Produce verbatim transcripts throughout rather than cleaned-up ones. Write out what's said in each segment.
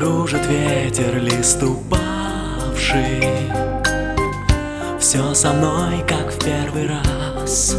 Кружит ветер, лист упавший. Все со мной, как в первый раз.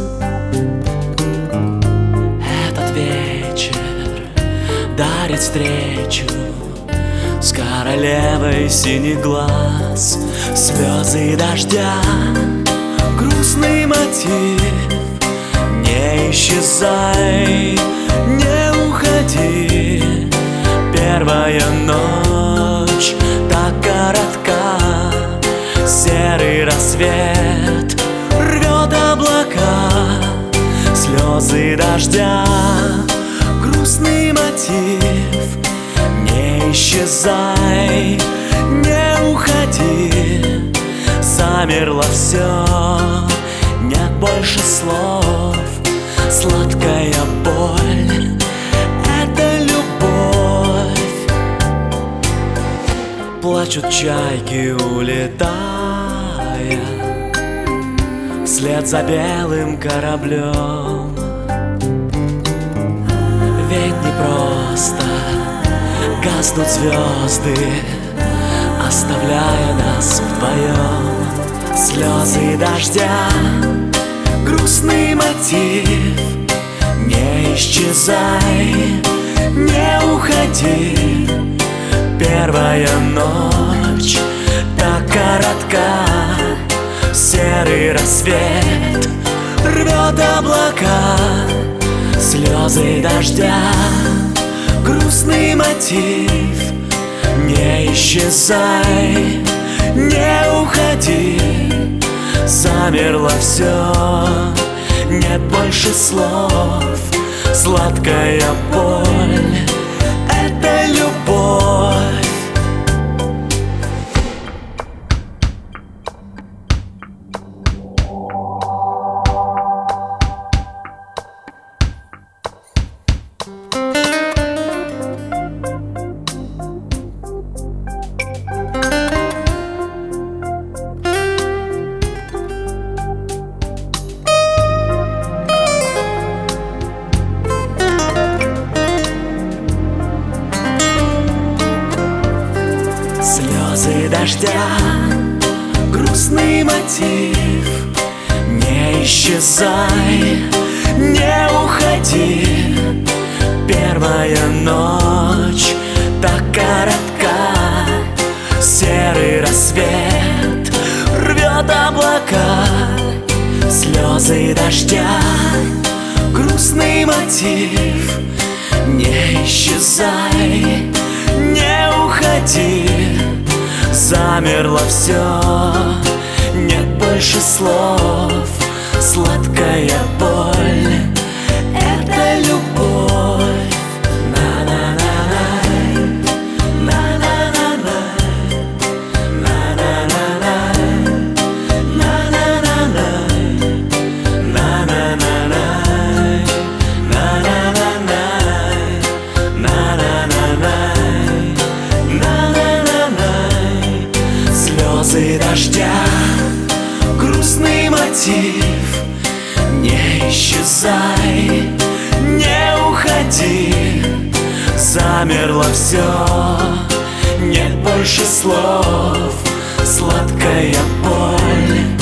Этот вечер дарит встречу с королевой синих глаз. Слезы дождя, грустный мотив. Не исчезай, не уходи. Первая ночь так коротка. Серый рассвет рвет облака. Слезы дождя, грустный мотив. Не исчезай, не уходи. Замерло все, нет больше слов. Сладкая боль — это любовь. Плачут чайки, улетая вслед за белым кораблем. Ведь не просто гаснут звезды, оставляя нас вдвоем. Слезы дождя, грустный мотив. Не исчезай, не уходи. Первая ночь так коротка. Серый рассвет рвет облака. Слезы дождя, грустный мотив. Не исчезай, не уходи. Замерло все, нет больше слов. Сладкая боль — это любовь. Слезы дождя, грустный мотив. Не исчезай, не уходи. Первая ночь так коротка. Серый рассвет рвет облака. Слезы дождя, грустный мотив. Не исчезай, не уходи. Замерло все, нет больше слов. Сладкая боль — это любовь. Слезы дождя, грустный мотив. Не исчезай, не уходи. Замерло все, нет больше слов. Сладкая боль